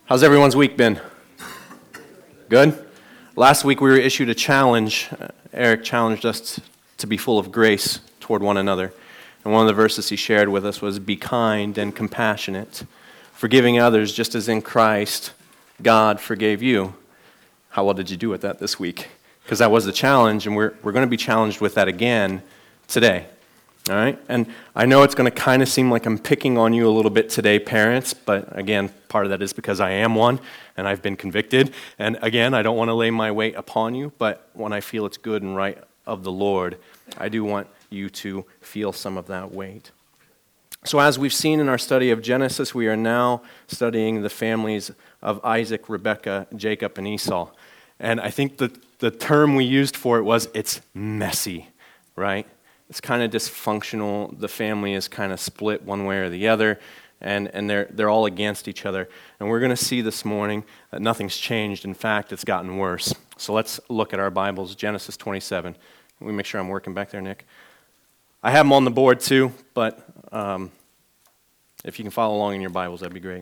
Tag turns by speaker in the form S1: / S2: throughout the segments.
S1: How's everyone's week been? Good? Last week we were issued a challenge. Eric challenged us to be full of grace toward one another. And one of the verses he shared with us was, be kind and compassionate, forgiving others just as in Christ God forgave you. How well did you do with that this week? Because that was the challenge, and we're going to be challenged with that again today. All right? And I know it's going to kind of seem like I'm picking on you a little bit today, parents, but again, part of that is because I am one, and I've been convicted. And again, I don't want to lay my weight upon you, but when I feel it's good and right of the Lord, I do want you to feel some of that weight. So as we've seen in our study of Genesis, we are now studying the families of Isaac, Rebekah, Jacob, and Esau. And I think the term we used for it was, it's messy, right? It's kind of dysfunctional. The family is kind of split one way or the other, and they're all against each other. And we're going to see this morning that nothing's changed. In fact, it's gotten worse. So let's look at our Bibles, Genesis 27. Can we make sure I'm working back there, Nick? I have them on the board too, but if you can follow along in your Bibles, that'd be great.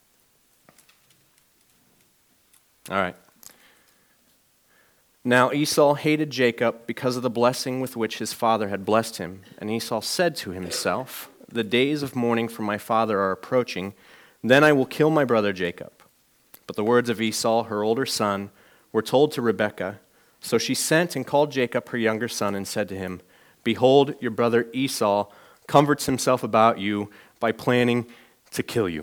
S1: All right. Now Esau hated Jacob because of the blessing with which his father had blessed him. And Esau said to himself, the days of mourning for my father are approaching, then I will kill my brother Jacob. But the words of Esau, her older son, were told to Rebekah. So she sent and called Jacob, her younger son, and said to him, behold, your brother Esau comforts himself about you by planning to kill you.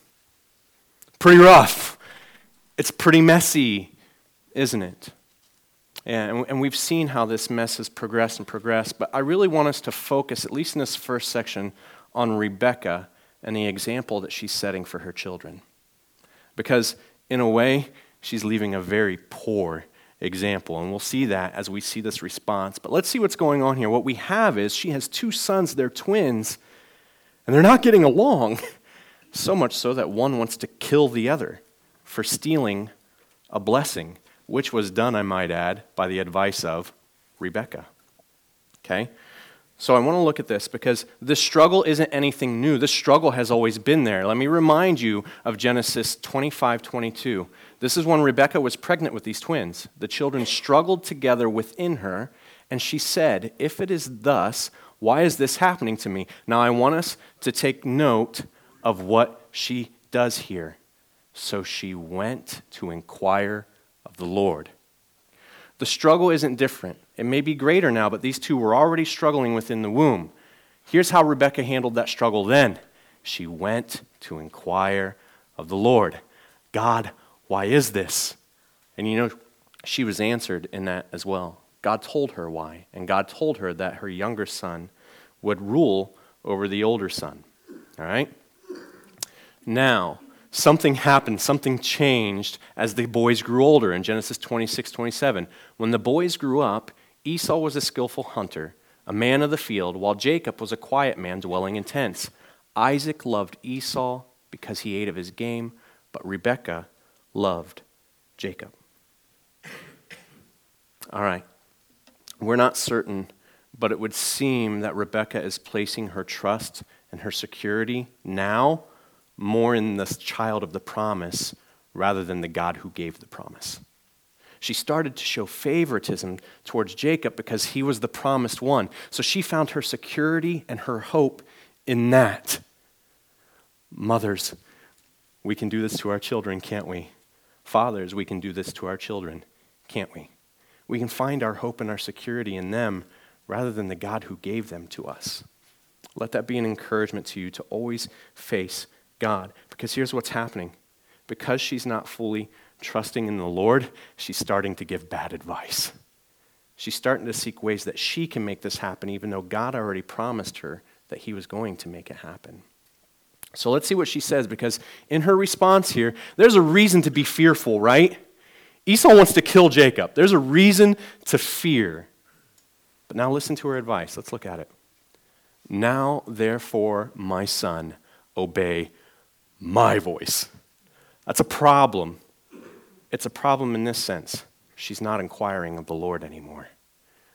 S1: Pretty rough. It's pretty messy, isn't it? And we've seen how this mess has progressed and progressed, but I really want us to focus, at least in this first section, on Rebekah and the example that she's setting for her children. Because, in a way, she's leaving a very poor example, and we'll see that as we see this response. But let's see what's going on here. What we have is she has two sons, they're twins, and they're not getting along, so much so that one wants to kill the other for stealing a blessing, which was done, I might add, by the advice of Rebekah. Okay? So I want to look at this because this struggle isn't anything new. This struggle has always been there. Let me remind you of Genesis 25:22. This is when Rebekah was pregnant with these twins. The children struggled together within her, and she said, if it is thus, why is this happening to me? Now I want us to take note of what she does here. So she went to inquire of the Lord. The struggle isn't different. It may be greater now, but these two were already struggling within the womb. Here's how Rebekah handled that struggle then. She went to inquire of the Lord. God, why is this? And you know, she was answered in that as well. God told her why, and God told her that her younger son would rule over the older son. All right? Now, something happened, something changed as the boys grew older in Genesis 26:27. When the boys grew up, Esau was a skillful hunter, a man of the field, while Jacob was a quiet man dwelling in tents. Isaac loved Esau because he ate of his game, but Rebekah loved Jacob. All right, we're not certain, but it would seem that Rebekah is placing her trust and her security now more in the child of the promise rather than the God who gave the promise. She started to show favoritism towards Jacob because he was the promised one. So she found her security and her hope in that. Mothers, we can do this to our children, can't we? Fathers, we can do this to our children, can't we? We can find our hope and our security in them rather than the God who gave them to us. Let that be an encouragement to you to always face God, because here's what's happening. Because she's not fully trusting in the Lord, she's starting to give bad advice. She's starting to seek ways that she can make this happen, even though God already promised her that he was going to make it happen. So let's see what she says, because in her response here, there's a reason to be fearful, right? Esau wants to kill Jacob. There's a reason to fear. But now listen to her advice. Let's look at it. Now, therefore, my son, obey my voice. That's a problem. It's a problem in this sense. She's not inquiring of the Lord anymore.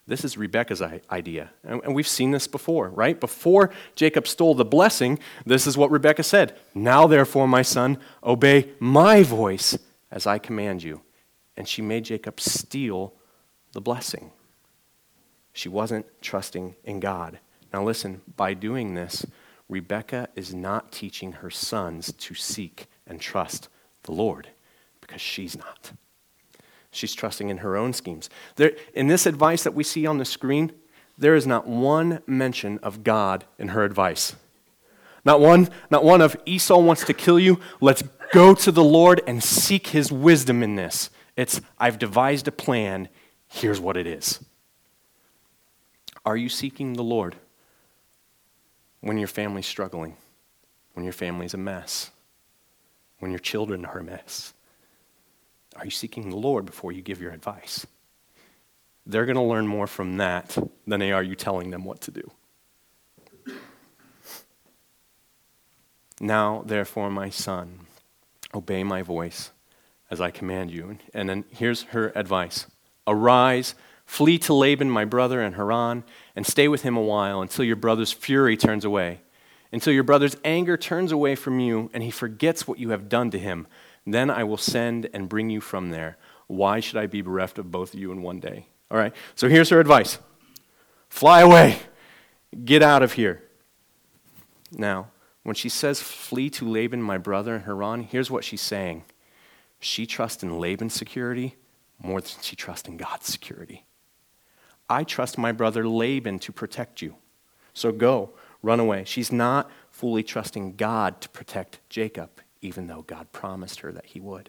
S1: This is Rebekah's idea. And we've seen this before, right? Before Jacob stole the blessing, this is what Rebekah said. Now, therefore, my son, obey my voice as I command you. And she made Jacob steal the blessing. She wasn't trusting in God. Now listen, by doing this, Rebekah is not teaching her sons to seek and trust the Lord, because she's not. She's trusting in her own schemes. In this advice that we see on the screen, there is not one mention of God in her advice. Not one of Esau wants to kill you. Let's go to the Lord and seek his wisdom in this. It's, I've devised a plan. Here's what it is. Are you seeking the Lord when your family's struggling, when your family's a mess, when your children are a mess? Are you seeking the Lord before you give your advice? They're going to learn more from that than they are you telling them what to do. Now, therefore, my son, obey my voice as I command you. And then here's her advice. Arise, flee to Laban, my brother, in Haran, and stay with him a while until your brother's fury turns away, until your brother's anger turns away from you and he forgets what you have done to him. Then I will send and bring you from there. Why should I be bereft of both of you in one day? All right, so here's her advice. Fly away. Get out of here. Now, when she says, flee to Laban, my brother, in Haran, here's what she's saying. She trusts in Laban's security more than she trusts in God's security. I trust my brother Laban to protect you. So go, run away. She's not fully trusting God to protect Jacob, even though God promised her that he would.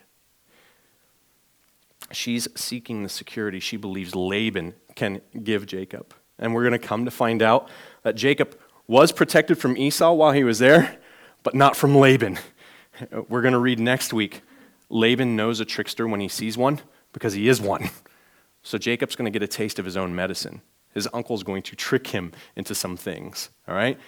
S1: She's seeking the security she believes Laban can give Jacob. And we're going to come to find out that Jacob was protected from Esau while he was there, but not from Laban. We're going to read next week. Laban knows a trickster when he sees one because he is one. So Jacob's going to get a taste of his own medicine. His uncle's going to trick him into some things, all right?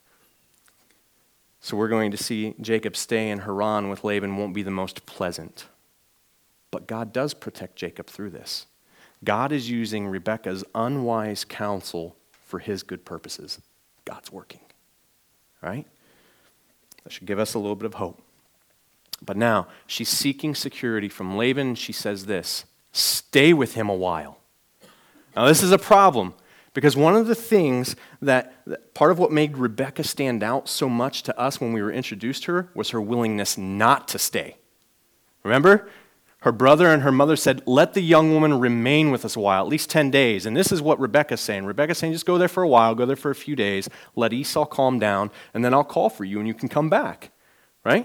S1: So we're going to see Jacob stay in Haran with Laban won't be the most pleasant. But God does protect Jacob through this. God is using Rebekah's unwise counsel for his good purposes. God's working, right? That should give us a little bit of hope. But now, she's seeking security from Laban. She says this, stay with him a while. Now, this is a problem because one of the things that part of what made Rebekah stand out so much to us when we were introduced to her was her willingness not to stay. Remember? Her brother and her mother said, let the young woman remain with us a while, at least 10 days. And this is what Rebekah's saying. Rebekah's saying, just go there for a while, go there for a few days, let Esau calm down, and then I'll call for you and you can come back, right?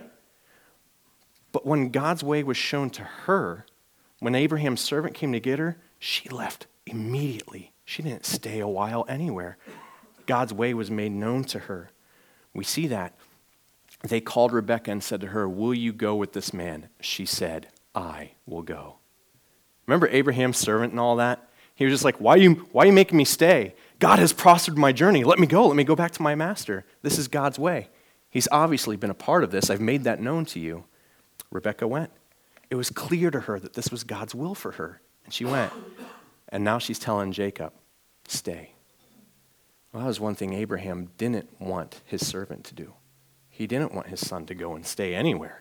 S1: But when God's way was shown to her, when Abraham's servant came to get her, she left immediately. She didn't stay a while anywhere. God's way was made known to her. We see that. They called Rebekah and said to her, will you go with this man? She said, I will go. Remember Abraham's servant and all that? He was just like, why are you making me stay? God has prospered my journey. Let me go back to my master. This is God's way. He's obviously been a part of this. I've made that known to you. Rebekah went. It was clear to her that this was God's will for her. And she went. And now she's telling Jacob, stay. Well, that was one thing Abraham didn't want his servant to do. He didn't want his son to go and stay anywhere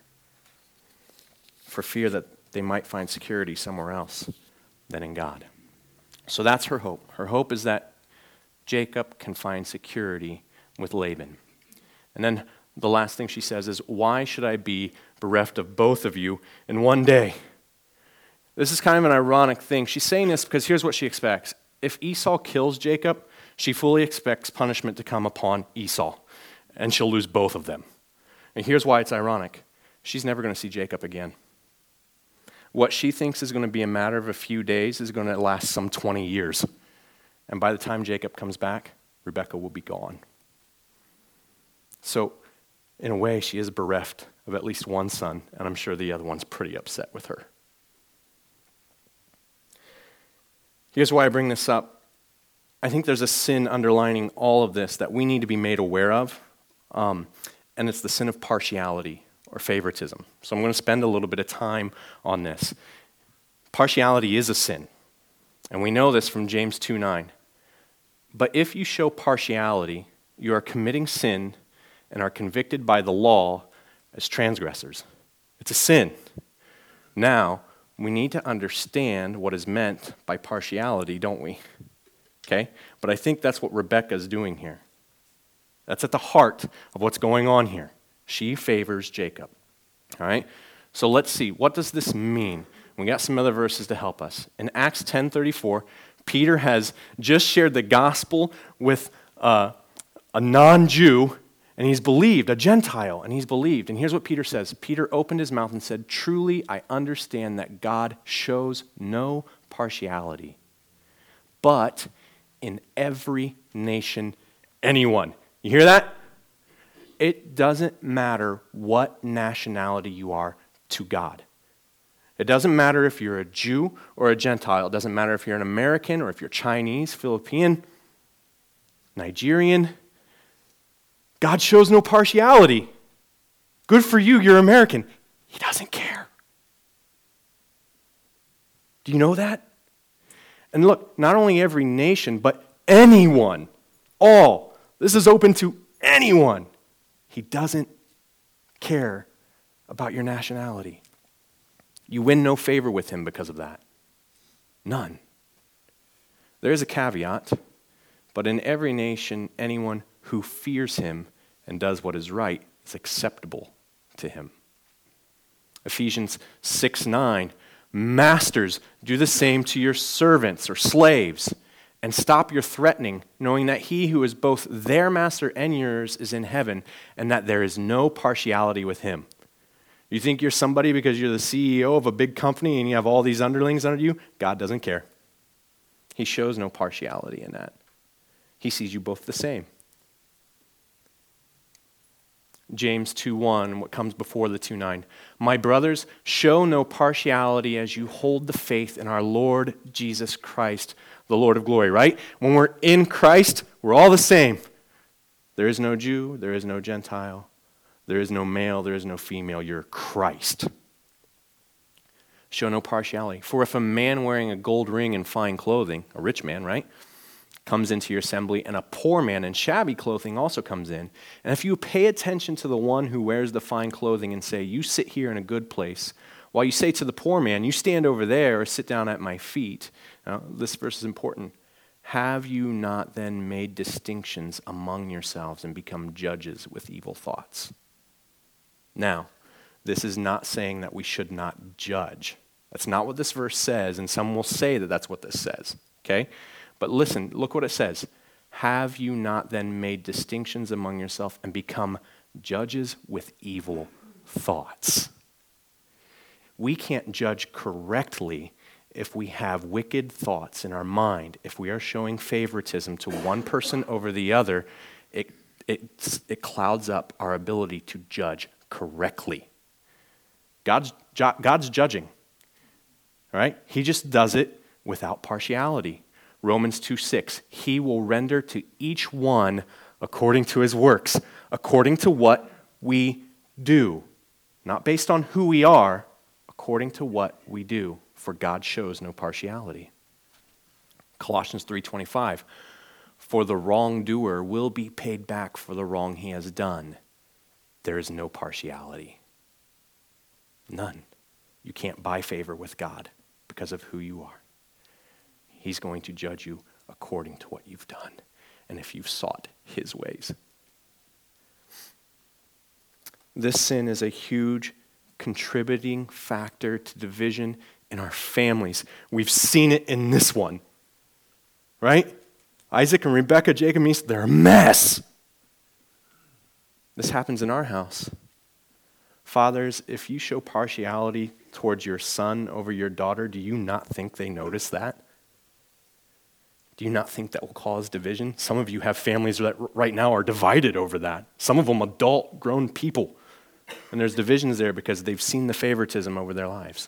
S1: for fear that they might find security somewhere else than in God. So that's her hope. Her hope is that Jacob can find security with Laban. And then the last thing she says is, why should I be bereft of both of you in one day? This is kind of an ironic thing. She's saying this because here's what she expects. If Esau kills Jacob, she fully expects punishment to come upon Esau, and she'll lose both of them. And here's why it's ironic. She's never going to see Jacob again. What she thinks is going to be a matter of a few days is going to last some 20 years. And by the time Jacob comes back, Rebekah will be gone. So, in a way, she is bereft of at least one son, and I'm sure the other one's pretty upset with her. Here's why I bring this up. I think there's a sin underlining all of this that we need to be made aware of, and it's the sin of partiality or favoritism. So I'm going to spend a little bit of time on this. Partiality is a sin, and we know this from James 2:9. But if you show partiality, you are committing sin and are convicted by the law as transgressors. It's a sin. Now, we need to understand what is meant by partiality, don't we? Okay? But I think that's what Rebekah is doing here. That's at the heart of what's going on here. She favors Jacob. All right? So let's see. What does this mean? We got some other verses to help us. In Acts 10:34, Peter has just shared the gospel with a non-Jew, and he's believed, a Gentile, and he's believed. And here's what Peter says. Peter opened his mouth and said, "Truly I understand that God shows no partiality, but in every nation, anyone." You hear that? It doesn't matter what nationality you are to God. It doesn't matter if you're a Jew or a Gentile. It doesn't matter if you're an American or if you're Chinese, Philippine, Nigerian. God shows no partiality. Good for you, you're American. He doesn't care. Do you know that? And look, not only every nation, but anyone, all. This is open to anyone. He doesn't care about your nationality. You win no favor with him because of that. None. There is a caveat, but in every nation, anyone who fears him and does what is right is acceptable to him. Ephesians 6:9, "Masters, do the same to your servants or slaves, and stop your threatening, knowing that he who is both their master and yours is in heaven, and that there is no partiality with him." You think you're somebody because you're the CEO of a big company and you have all these underlings under you? God doesn't care. He shows no partiality in that. He sees you both the same. James 2:1, what comes before the 2:9. "My brothers, show no partiality as you hold the faith in our Lord Jesus Christ, the Lord of glory," right? When we're in Christ, we're all the same. There is no Jew, there is no Gentile. There is no male, there is no female. You're Christ. Show no partiality. "For if a man wearing a gold ring and fine clothing," a rich man, right, "comes into your assembly, and a poor man in shabby clothing also comes in, and if you pay attention to the one who wears the fine clothing and say, 'You sit here in a good place,' while you say to the poor man, 'You stand over there,' or 'Sit down at my feet,'" now this verse is important, "have you not then made distinctions among yourselves and become judges with evil thoughts?" Now, this is not saying that we should not judge. That's not what this verse says, and some will say that that's what this says, okay? But listen, look what it says. "Have you not then made distinctions among yourself and become judges with evil thoughts?" We can't judge correctly if we have wicked thoughts in our mind. If we are showing favoritism to one person over the other, it clouds up our ability to judge correctly. God's judging, all right? He just does it without partiality. Romans 2:6, "He will render to each one according to his works," according to what we do. Not based on who we are, according to what we do, for God shows no partiality. Colossians 3:25, "For the wrongdoer will be paid back for the wrong he has done. There is no partiality." None. You can't buy favor with God because of who you are. He's going to judge you according to what you've done and if you've sought his ways. This sin is a huge contributing factor to division in our families. We've seen it in this one, right? Isaac and Rebekah, Jacob and Esau, they're a mess. This happens in our house. Fathers, if you show partiality towards your son over your daughter, do you not think they notice that? Do you not think that will cause division? Some of you have families that right now are divided over that. Some of them adult, grown people. And there's divisions there because they've seen the favoritism over their lives.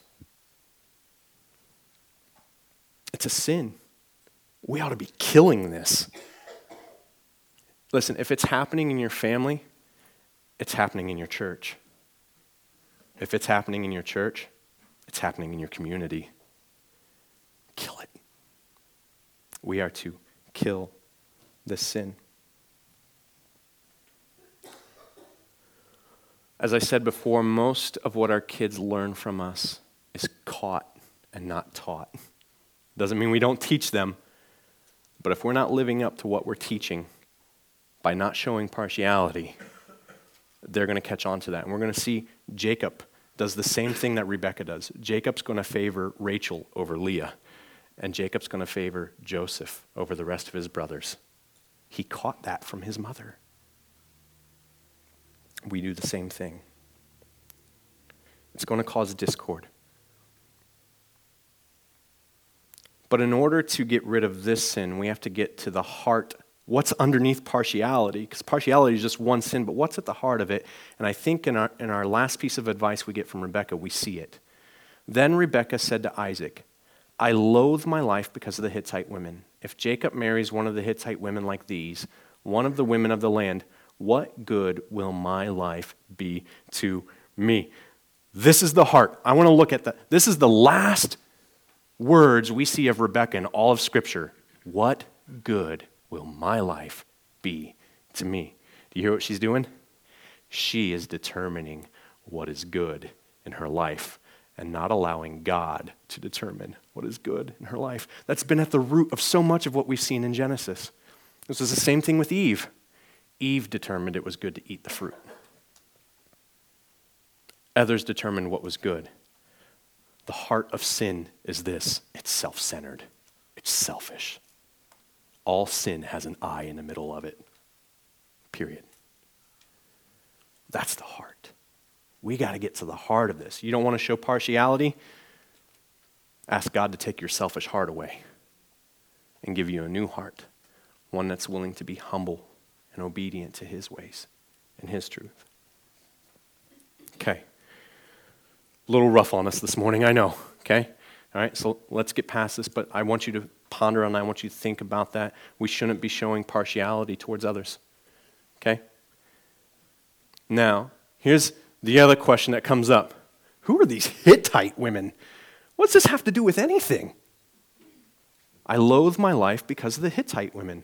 S1: It's a sin. We ought to be killing this. Listen, if it's happening in your family, it's happening in your church. If it's happening in your church, it's happening in your community. Kill it. We are to kill this sin. As I said before, most of what our kids learn from us is caught and not taught. Doesn't mean we don't teach them, but if we're not living up to what we're teaching by not showing partiality, they're going to catch on to that. And we're going to see Jacob does the same thing that Rebekah does. Jacob's going to favor Rachel over Leah, and Jacob's going to favor Joseph over the rest of his brothers. He caught that from his mother. We do the same thing. It's going to cause discord. But in order to get rid of this sin, we have to get to the heart. What's underneath partiality? Because partiality is just one sin, but what's at the heart of it? And I think in our last piece of advice we get from Rebekah, we see it. Then Rebekah said to Isaac, I loathe my life because of the Hittite women. If Jacob marries one of the Hittite women like these, one of the women of the land, what good will my life be to me? This is the heart. I want to look at that. This is the last words we see of Rebekah in all of Scripture. What good will my life be to me? Do you hear what she's doing? She is determining what is good in her life and not allowing God to determine what is good in her life. That's been at the root of so much of what we've seen in Genesis. This was the same thing with Eve. Eve determined it was good to eat the fruit. Others determined what was good. The heart of sin is this. It's self-centered. It's selfish. All sin has an I in the middle of it. Period. That's the heart. We got to get to the heart of this. You don't want to show partiality? Ask God to take your selfish heart away and give you a new heart, one that's willing to be humble and obedient to his ways and his truth. Okay. A little rough on us this morning, I know, okay? All right, so let's get past this, but I want you to ponder on that. I want you to think about that. We shouldn't be showing partiality towards others, okay? Now, here's the other question that comes up. Who are these Hittite women? What's this have to do with anything? I loathe my life because of the Hittite women.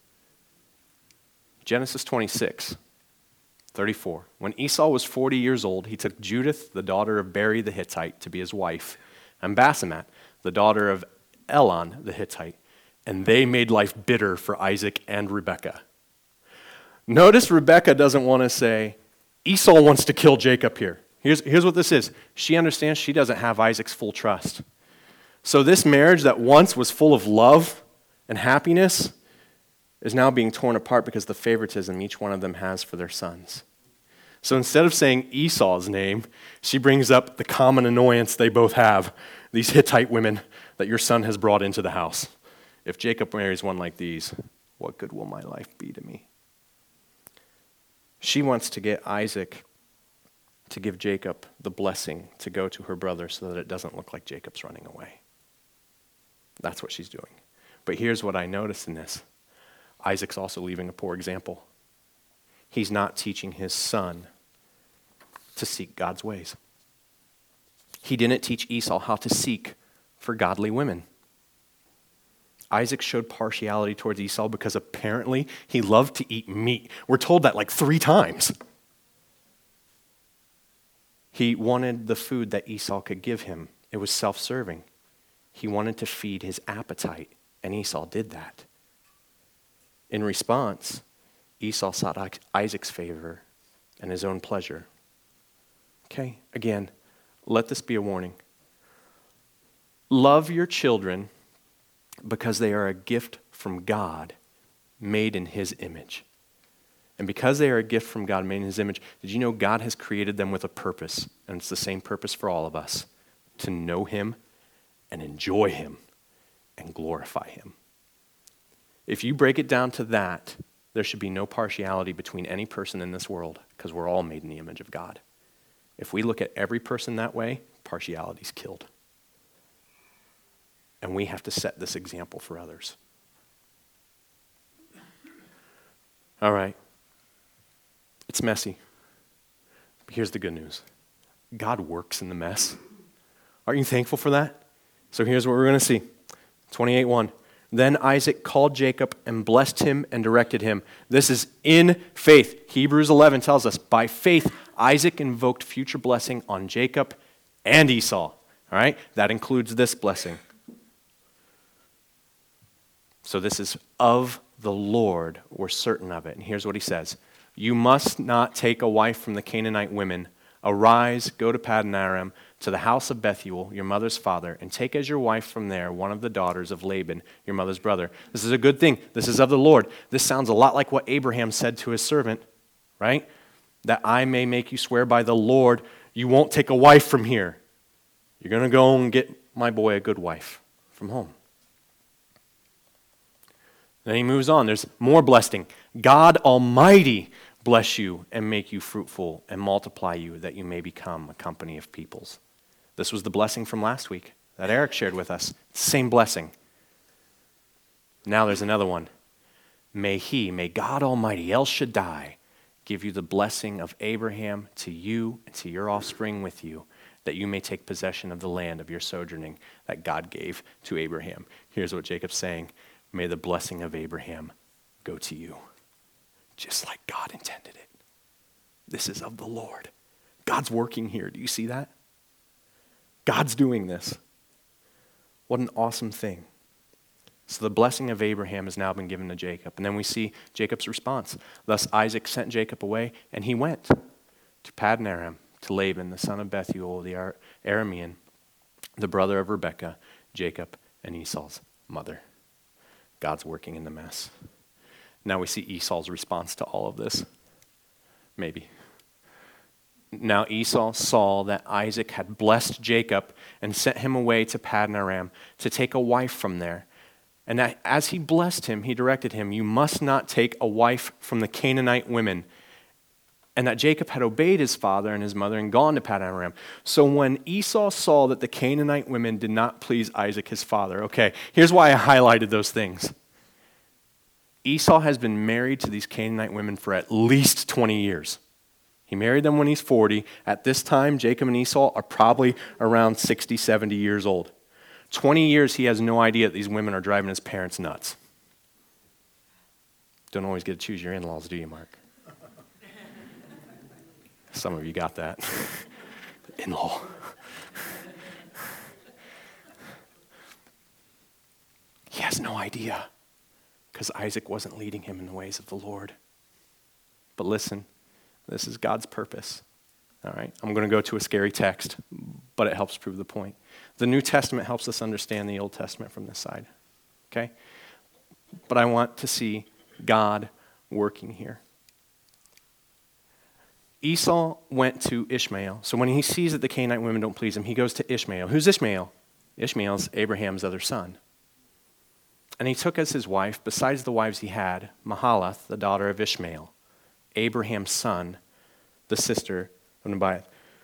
S1: Genesis 26:34. When Esau was 40 years old, he took Judith, the daughter of Beri the Hittite, to be his wife, and Basemath, the daughter of Elon the Hittite, and they made life bitter for Isaac and Rebekah. Notice Rebekah doesn't want to say, Esau wants to kill Jacob here. Here's what this is. She understands she doesn't have Isaac's full trust. So this marriage that once was full of love and happiness is now being torn apart because of the favoritism each one of them has for their sons. So instead of saying Esau's name, she brings up the common annoyance they both have, these Hittite women that your son has brought into the house. If Jacob marries one like these, what good will my life be to me? She wants to get Isaac to give Jacob the blessing to go to her brother so that it doesn't look like Jacob's running away. That's what she's doing. But here's what I notice in this. Isaac's also leaving a poor example. He's not teaching his son to seek God's ways. He didn't teach Esau how to seek for godly women. Isaac showed partiality towards Esau because apparently he loved to eat meat. We're told that like 3 times. He wanted the food that Esau could give him. It was self-serving. He wanted to feed his appetite, and Esau did that. In response, Esau sought Isaac's favor and his own pleasure. Okay, again, let this be a warning. Love your children because they are a gift from God made in his image. And because they are a gift from God made in his image, did you know God has created them with a purpose? And it's the same purpose for all of us, to know him and enjoy him and glorify him. If you break it down to that, there should be no partiality between any person in this world because we're all made in the image of God. If we look at every person that way, partiality's killed. And we have to set this example for others. All right. It's messy. But here's the good news. God works in the mess. Aren't you thankful for that? So here's what we're going to see. 28:1. Then Isaac called Jacob and blessed him and directed him. This is in faith. Hebrews 11 tells us, by faith, Isaac invoked future blessing on Jacob and Esau. All right? That includes this blessing. So this is of the Lord. We're certain of it. And here's what he says. You must not take a wife from the Canaanite women. Arise, go to Paddan Aram, to the house of Bethuel, your mother's father, and take as your wife from there one of the daughters of Laban, your mother's brother. This is a good thing. This is of the Lord. This sounds a lot like what Abraham said to his servant, right? That I may make you swear by the Lord, you won't take a wife from here. You're going to go and get my boy a good wife from home. Then he moves on. There's more blessing. God Almighty bless you and make you fruitful and multiply you that you may become a company of peoples. This was the blessing from last week that Eric shared with us. Same blessing. Now there's another one. May God Almighty, El Shaddai, give you the blessing of Abraham to you and to your offspring with you, that you may take possession of the land of your sojourning that God gave to Abraham. Here's what Jacob's saying. May the blessing of Abraham go to you. Just like God intended it. This is of the Lord. God's working here. Do you see that? God's doing this. What an awesome thing. So the blessing of Abraham has now been given to Jacob. And then we see Jacob's response. Thus Isaac sent Jacob away, and he went to Paddan Aram, to Laban, the son of Bethuel, the Aramean, the brother of Rebekah, Jacob, and Esau's mother. God's working in the mess. Now we see Esau's response to all of this. Maybe. Now Esau saw that Isaac had blessed Jacob and sent him away to Paddan Aram to take a wife from there. And that as he blessed him, he directed him, you must not take a wife from the Canaanite women. And that Jacob had obeyed his father and his mother and gone to Paddan Aram. So when Esau saw that the Canaanite women did not please Isaac his father, okay, here's why I highlighted those things. Esau has been married to these Canaanite women for at least 20 years. He married them when he's 40. At this time, Jacob and Esau are probably around 60, 70 years old. 20 years, he has no idea that these women are driving his parents nuts. Don't always get to choose your in-laws, do you, Mark? Some of you got that. In-law. He has no idea because Isaac wasn't leading him in the ways of the Lord. But listen, this is God's purpose. All right, I'm going to go to a scary text, but it helps prove the point. The New Testament helps us understand the Old Testament from this side. Okay? But I want to see God working here. Esau went to Ishmael. So when he sees that the Canaanite women don't please him, he goes to Ishmael. Who's Ishmael? Ishmael's Abraham's other son. And he took as his wife, besides the wives he had, Mahalath, the daughter of Ishmael, Abraham's son, the sister of Nebaioth.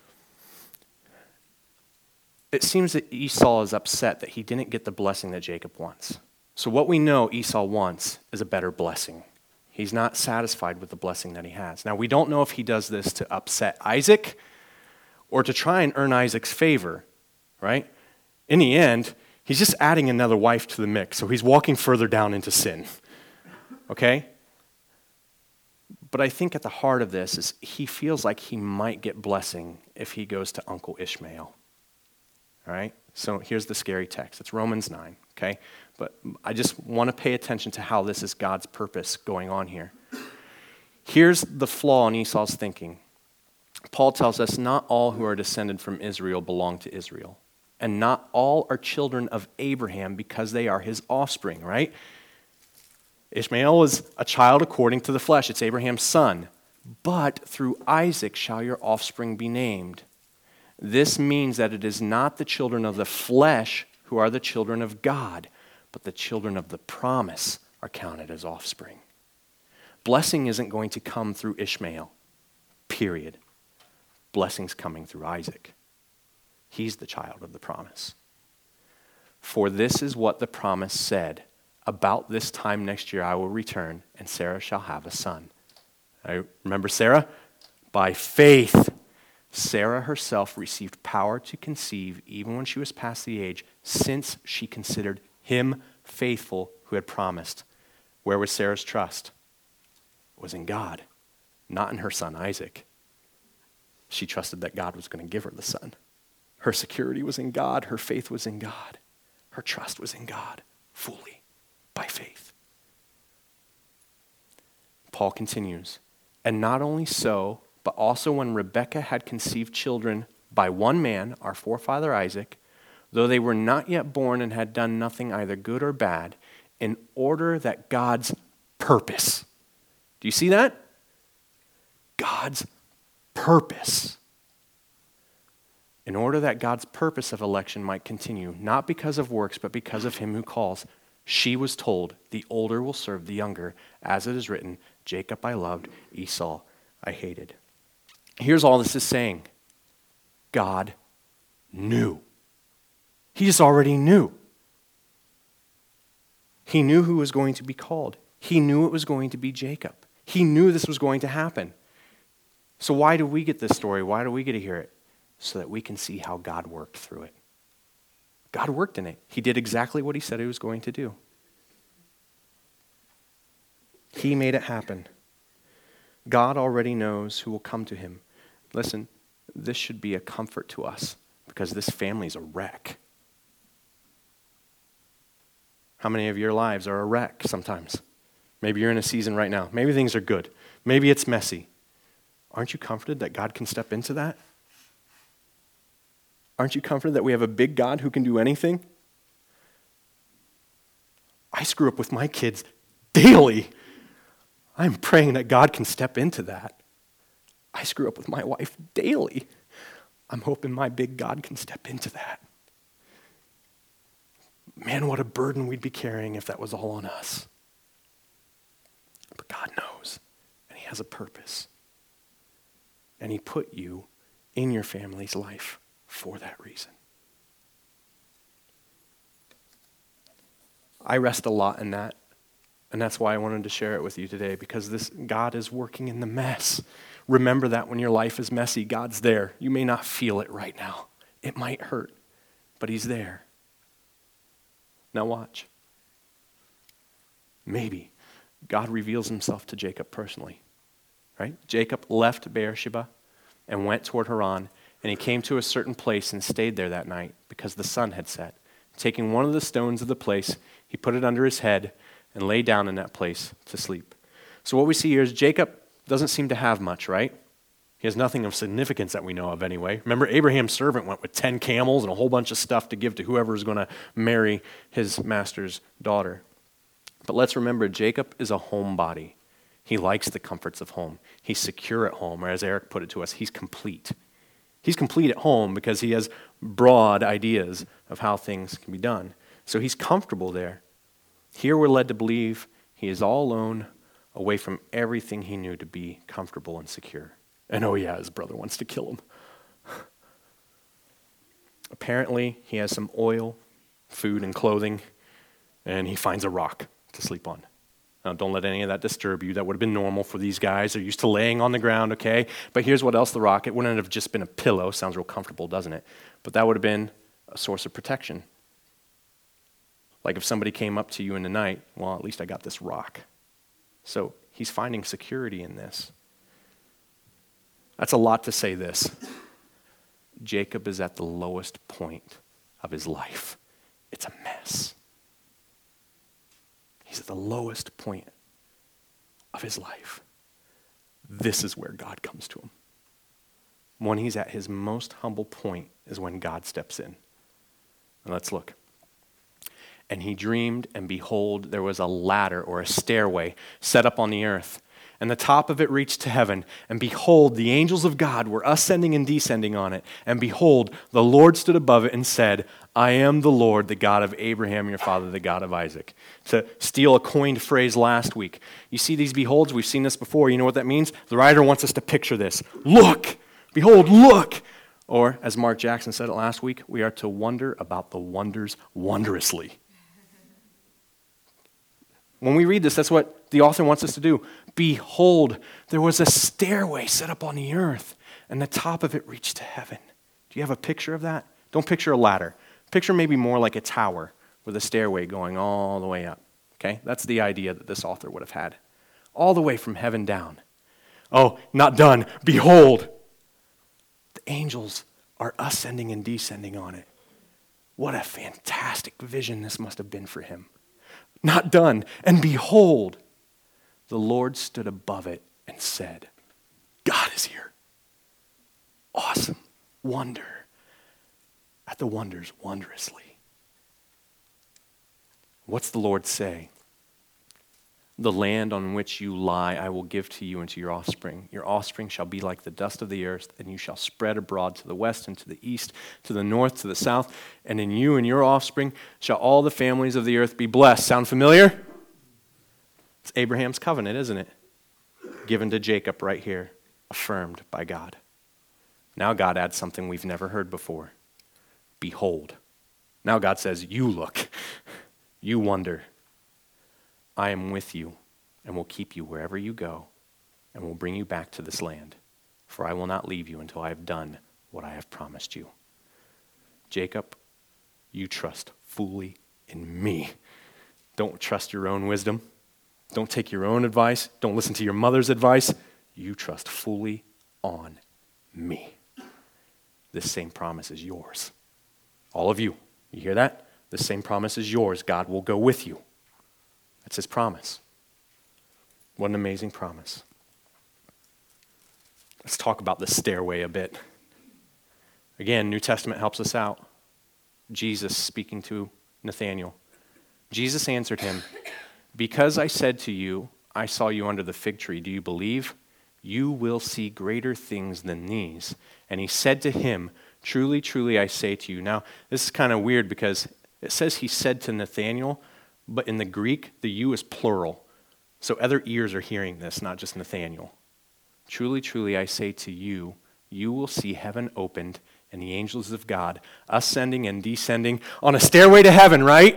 S1: It seems that Esau is upset that he didn't get the blessing that Jacob wants. So what we know Esau wants is a better blessing. He's not satisfied with the blessing that he has. Now, we don't know if he does this to upset Isaac or to try and earn Isaac's favor, right? In the end, he's just adding another wife to the mix, so he's walking further down into sin, okay? But I think at the heart of this is he feels like he might get blessing if he goes to Uncle Ishmael, all right? So here's the scary text. It's Romans 9, okay? But I just want to pay attention to how this is God's purpose going on here. Here's the flaw in Esau's thinking. Paul tells us not all who are descended from Israel belong to Israel. And not all are children of Abraham because they are his offspring, right? Ishmael is a child according to the flesh. It's Abraham's son. But through Isaac shall your offspring be named. This means that it is not the children of the flesh who are the children of God, but the children of the promise are counted as offspring. Blessing isn't going to come through Ishmael, period. Blessing's coming through Isaac. He's the child of the promise. For this is what the promise said. About this time next year I will return, and Sarah shall have a son. I remember Sarah? By faith, Sarah herself received power to conceive even when she was past the age, since she considered him faithful, who had promised. Where was Sarah's trust? It was in God, not in her son Isaac. She trusted that God was going to give her the son. Her security was in God. Her faith was in God. Her trust was in God, fully, by faith. Paul continues, and not only so, but also when Rebekah had conceived children by one man, our forefather Isaac, though they were not yet born and had done nothing either good or bad, in order that God's purpose. Do you see that? God's purpose. In order that God's purpose of election might continue, not because of works, but because of him who calls. She was told, the older will serve the younger, as it is written, Jacob I loved, Esau I hated. Here's all this is saying. God knew. He just already knew. He knew who was going to be called. He knew it was going to be Jacob. He knew this was going to happen. So why do we get this story? Why do we get to hear it? So that we can see how God worked through it. God worked in it. He did exactly what he said he was going to do. He made it happen. God already knows who will come to him. Listen, this should be a comfort to us because this family's a wreck. How many of your lives are a wreck sometimes? Maybe you're in a season right now. Maybe things are good. Maybe it's messy. Aren't you comforted that God can step into that? Aren't you comforted that we have a big God who can do anything? I screw up with my kids daily. I'm praying that God can step into that. I screw up with my wife daily. I'm hoping my big God can step into that. Man, what a burden we'd be carrying if that was all on us. But God knows, and he has a purpose. And he put you in your family's life for that reason. I rest a lot in that, and that's why I wanted to share it with you today, because this God is working in the mess. Remember that when your life is messy, God's there. You may not feel it right now. It might hurt, but he's there. Now watch. Maybe God reveals himself to Jacob personally, right? Jacob left Beersheba and went toward Haran, and he came to a certain place and stayed there that night because the sun had set. Taking one of the stones of the place, he put it under his head and lay down in that place to sleep. So what we see here is Jacob doesn't seem to have much, right? He has nothing of significance that we know of anyway. Remember, Abraham's servant went with 10 camels and a whole bunch of stuff to give to whoever is going to marry his master's daughter. But let's remember, Jacob is a homebody. He likes the comforts of home. He's secure at home, or as Eric put it to us, he's complete. He's complete at home because he has broad ideas of how things can be done. So he's comfortable there. Here we're led to believe he is all alone, away from everything he knew to be comfortable and secure. And oh yeah, his brother wants to kill him. Apparently, he has some oil, food, and clothing, and he finds a rock to sleep on. Now, don't let any of that disturb you. That would have been normal for these guys. They're used to laying on the ground, okay? But here's what else the rock, it wouldn't have just been a pillow. Sounds real comfortable, doesn't it? But that would have been a source of protection. Like if somebody came up to you in the night, well, at least I got this rock. So he's finding security in this. That's a lot to say this. Jacob is at the lowest point of his life. It's a mess. He's at the lowest point of his life. This is where God comes to him. When he's at his most humble point is when God steps in. And let's look. And he dreamed, and behold, there was a ladder or a stairway set up on the earth. And the top of it reached to heaven. And behold, the angels of God were ascending and descending on it. And behold, the Lord stood above it and said, I am the Lord, the God of Abraham, your father, the God of Isaac. To steal a coined phrase last week. You see these beholds? We've seen this before. You know what that means? The writer wants us to picture this. Look! Behold, look! Or, as Mark Jackson said it last week, we are to wonder about the wonders wondrously. When we read this, that's what the author wants us to do. Behold, there was a stairway set up on the earth, and the top of it reached to heaven. Do you have a picture of that? Don't picture a ladder. Picture maybe more like a tower, with a stairway going all the way up. Okay? That's the idea that this author would have had. All the way from heaven down. Oh, not done. Behold, the angels are ascending and descending on it. What a fantastic vision this must have been for him. Not done. And behold, the Lord stood above it and said, God is here. Awesome. Wonder at the wonders wondrously. What's the Lord say? The land on which you lie I will give to you and to your offspring. Your offspring shall be like the dust of the earth, and you shall spread abroad to the west and to the east, to the north, to the south, and in you and your offspring shall all the families of the earth be blessed. Sound familiar? It's Abraham's covenant, isn't it? Given to Jacob right here, affirmed by God. Now God adds something we've never heard before. Behold. Now God says, you look, you wonder. I am with you and will keep you wherever you go and will bring you back to this land, for I will not leave you until I have done what I have promised you. Jacob, you trust fully in me. Don't trust your own wisdom. Don't take your own advice. Don't listen to your mother's advice. You trust fully on me. This same promise is yours. All of you. You hear that? This same promise is yours. God will go with you. That's his promise. What an amazing promise. Let's talk about the stairway a bit. Again, New Testament helps us out. Jesus speaking to Nathanael. Jesus answered him, because I said to you, I saw you under the fig tree, do you believe? You will see greater things than these. And he said to him, truly, truly, I say to you. Now, this is kind of weird because it says he said to Nathanael, but in the Greek, the you is plural. So other ears are hearing this, not just Nathanael. Truly, truly, I say to you, you will see heaven opened and the angels of God ascending and descending on a stairway to heaven, right?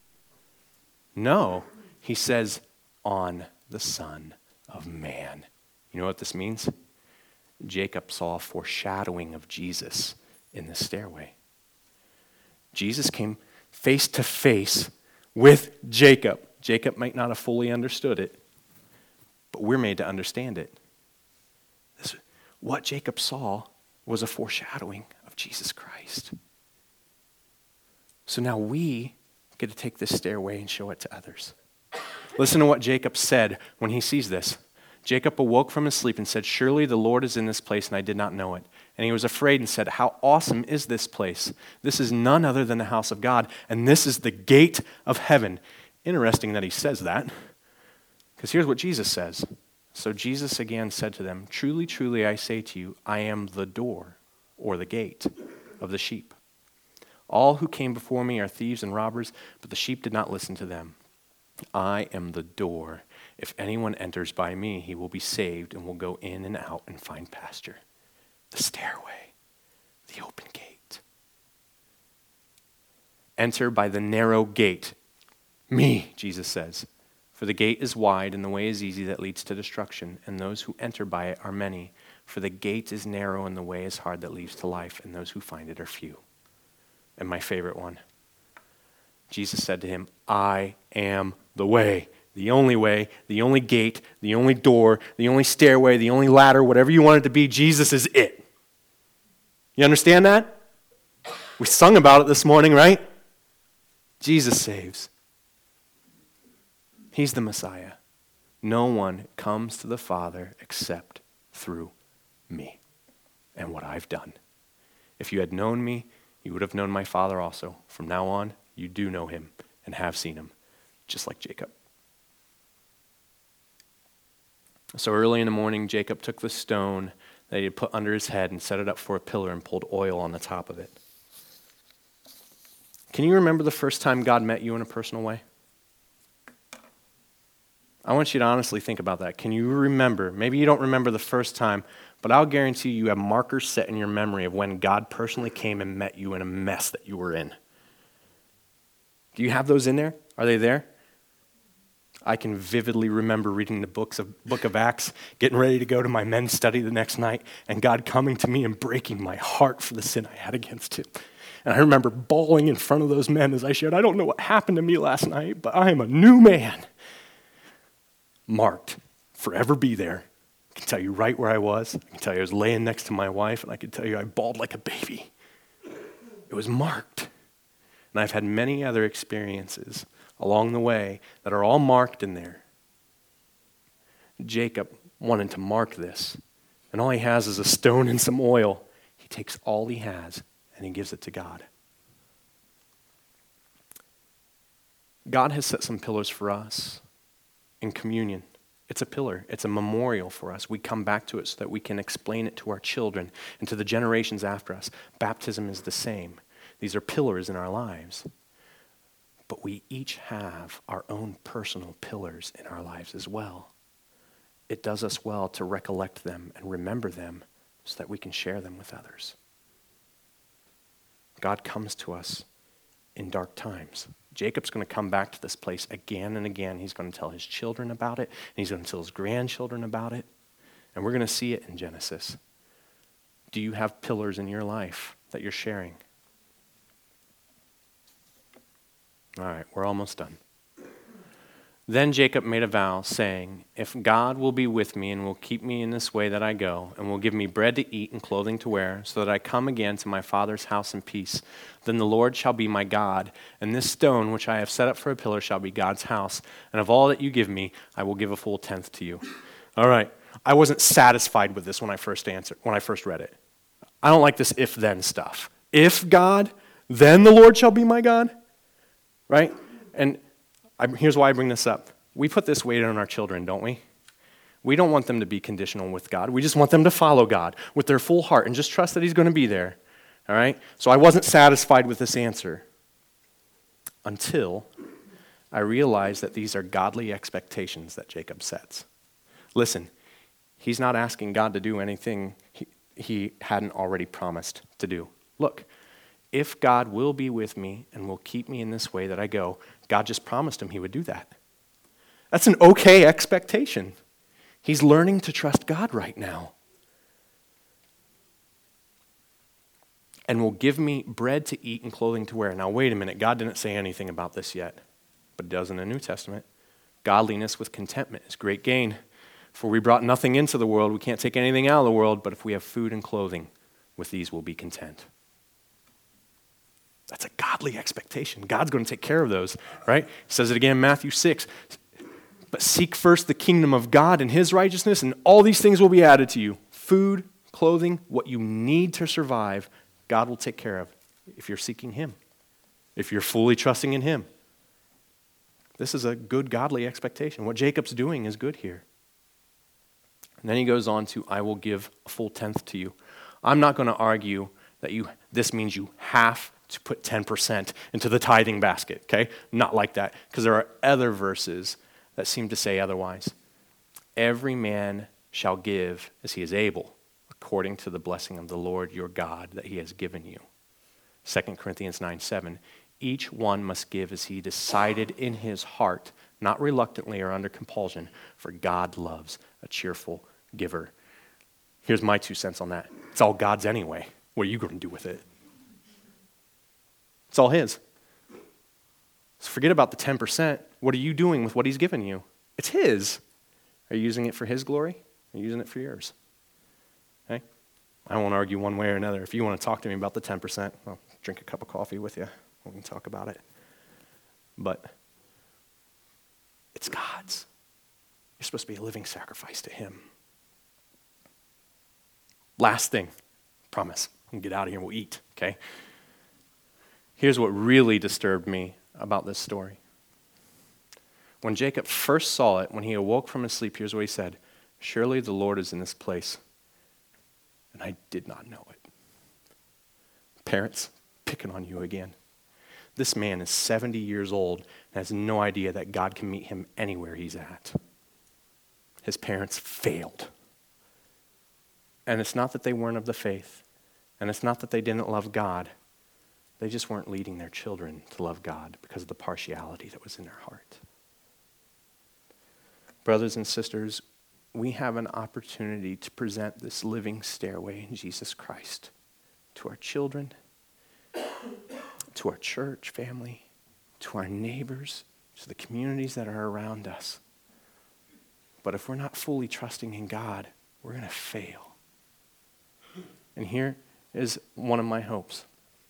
S1: No, he says, on the Son of Man. You know what this means? Jacob saw a foreshadowing of Jesus in the stairway. Jesus came face to face with Jacob. Jacob might not have fully understood it, but we're made to understand it. What Jacob saw was a foreshadowing of Jesus Christ. So now we get to take this stairway and show it to others. Listen to what Jacob said when he sees this. Jacob awoke from his sleep and said, surely the Lord is in this place and I did not know it. And he was afraid and said, how awesome is this place? This is none other than the house of God, and this is the gate of heaven. Interesting that he says that, because here's what Jesus says. So Jesus again said to them, truly, truly, I say to you, I am the door or the gate of the sheep. All who came before me are thieves and robbers, but the sheep did not listen to them. I am the door. If anyone enters by me, he will be saved and will go in and out and find pasture. The stairway, the open gate. Enter by the narrow gate. Me, Jesus says. For the gate is wide and the way is easy that leads to destruction, and those who enter by it are many. For the gate is narrow and the way is hard that leads to life, and those who find it are few. And my favorite one. Jesus said to him, I am the way, the only gate, the only door, the only stairway, the only ladder, whatever you want it to be, Jesus is it. You understand that? We sung about it this morning, right? Jesus saves. He's the Messiah. No one comes to the Father except through me and what I've done. If you had known me, you would have known my Father also. From now on, you do know him and have seen him, just like Jacob. So early in the morning, Jacob took the stone that he had put under his head and set it up for a pillar and poured oil on the top of it. Can you remember the first time God met you in a personal way? I want you to honestly think about that. Can you remember? Maybe you don't remember the first time, but I'll guarantee you have markers set in your memory of when God personally came and met you in a mess that you were in. Do you have those in there? Are they there? I can vividly remember reading the book of Acts, getting ready to go to my men's study the next night, and God coming to me and breaking my heart for the sin I had against him.
S2: And I remember bawling in front of those men as I shared, I don't know what happened to me last night, but I am a new man. Marked, forever be there. I can tell you right where I was. I can tell you I was laying next to my wife, and I can tell you I bawled like a baby. It was marked. And I've had many other experiences along the way that are all marked in there. Jacob wanted to mark this, and all he has is a stone and some oil. He takes all he has and he gives it to God. God has set some pillars for us in communion. It's a pillar. It's a memorial for us. We come back to it so that we can explain it to our children and to the generations after us. Baptism is the same. These are pillars in our lives. But we each have our own personal pillars in our lives as well. It does us well to recollect them and remember them so that we can share them with others. God comes to us in dark times. Jacob's going to come back to this place again and again. He's going to tell his children about it, and he's going to tell his grandchildren about it. And we're going to see it in Genesis. Do you have pillars in your life that you're sharing? All right, we're almost done. Then Jacob made a vow, saying, if God will be with me and will keep me in this way that I go, and will give me bread to eat and clothing to wear, so that I come again to my father's house in peace, then the Lord shall be my God, and this stone which I have set up for a pillar shall be God's house, and of all that you give me, I will give a full tenth to you. All right, I wasn't satisfied with this when I first read it. I don't like this if-then stuff. If God, then the Lord shall be my God, right? And here's why I bring this up. We put this weight on our children, don't we? We don't want them to be conditional with God. We just want them to follow God with their full heart and just trust that he's going to be there. All right? So I wasn't satisfied with this answer until I realized that these are godly expectations that Jacob sets. Listen, he's not asking God to do anything he hadn't already promised to do. Look, if God will be with me and will keep me in this way that I go, God just promised him he would do that. That's an okay expectation. He's learning to trust God right now. And will give me bread to eat and clothing to wear. Now wait a minute, God didn't say anything about this yet, but it does in the New Testament. Godliness with contentment is great gain. For we brought nothing into the world, we can't take anything out of the world, but if we have food and clothing, with these we'll be content. That's a godly expectation. God's going to take care of those, right? He says it again in Matthew 6. But seek first the kingdom of God and his righteousness, and all these things will be added to you. Food, clothing, what you need to survive, God will take care of if you're seeking him, if you're fully trusting in him. This is a good godly expectation. What Jacob's doing is good here. And then he goes on to, I will give a full tenth to you. I'm not going to argue that this means you have to put 10% into the tithing basket, okay? Not like that, because there are other verses that seem to say otherwise. Every man shall give as he is able, according to the blessing of the Lord your God that he has given you. 2 Corinthians 9:7. Each one must give as he decided in his heart, not reluctantly or under compulsion, for God loves a cheerful giver. Here's my 2 cents on that. It's all God's anyway. What are you going to do with it? It's all his. So forget about the 10%. What are you doing with what he's given you? It's his. Are you using it for his glory? Are you using it for yours? Okay? I won't argue one way or another. If you want to talk to me about the 10%, I'll drink a cup of coffee with you. We can talk about it. But it's God's. You're supposed to be a living sacrifice to him. Last thing. Promise. We'll get out of here and we'll eat, okay? Here's what really disturbed me about this story. When Jacob first saw it, when he awoke from his sleep, here's what he said, surely the Lord is in this place. And I did not know it. Parents, picking on you again. This man is 70 years old and has no idea that God can meet him anywhere he's at. His parents failed. And it's not that they weren't of the faith. And it's not that they didn't love God. They just weren't leading their children to love God because of the partiality that was in their heart. Brothers and sisters, we have an opportunity to present this living stairway in Jesus Christ to our children to our church family, to our neighbors, to the communities that are around us. But if we're not fully trusting in God, we're going to fail. And here is one of my hopes.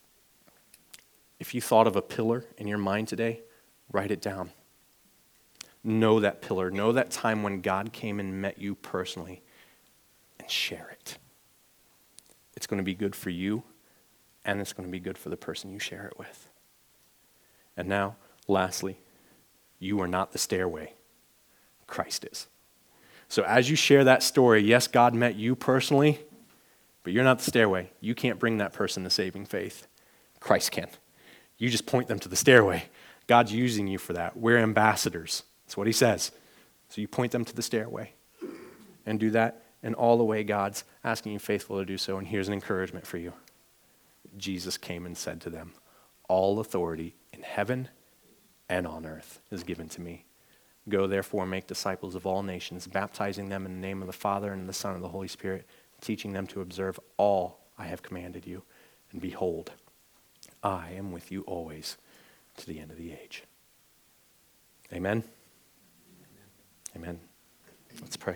S2: If you thought of a pillar in your mind today, write it down. Know that pillar. Know that time when God came and met you personally, and share it. It's going to be good for you, and it's going to be good for the person you share it with. And now, lastly, you are not the stairway. Christ is. So as you share that story, yes, God met you personally, but you're not the stairway. You can't bring that person to saving faith. Christ can. You just point them to the stairway. God's using you for that. We're ambassadors. That's what he says. So you point them to the stairway and do that in all the way God's asking you faithful to do so. And here's an encouragement for you. Jesus came and said to them, all authority in heaven and on earth is given to me. Go therefore, make disciples of all nations, baptizing them in the name of the Father and the Son and the Holy Spirit, teaching them to observe all I have commanded you. And behold, I am with you always to the end of the age. Amen? Amen. Let's pray.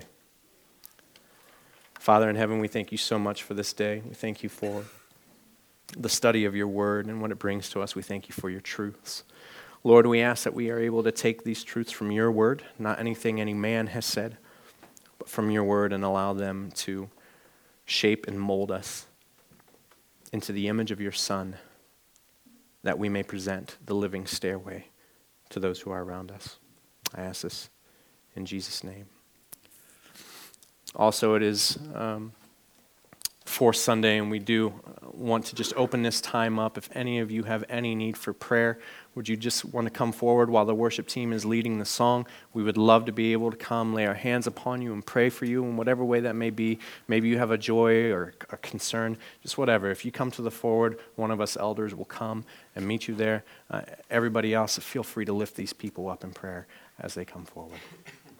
S2: Father in heaven, we thank you so much for this day. We thank you for the study of your word and what it brings to us. We thank you for your truths. Lord, we ask that we are able to take these truths from your word, not anything any man has said, but from your word, and allow them to shape and mold us into the image of your Son, that we may present the living stairway to those who are around us. I ask this in Jesus' name. Also, it is Fourth Sunday, and we do want to just open this time up. If any of you have any need for prayer, would you just want to come forward while the worship team is leading the song? We would love to be able to come, lay our hands upon you, and pray for you in whatever way that may be. Maybe you have a joy or a concern, just whatever. If you come to the forward, one of us elders will come and meet you there. Everybody else, feel free to lift these people up in prayer as they come forward.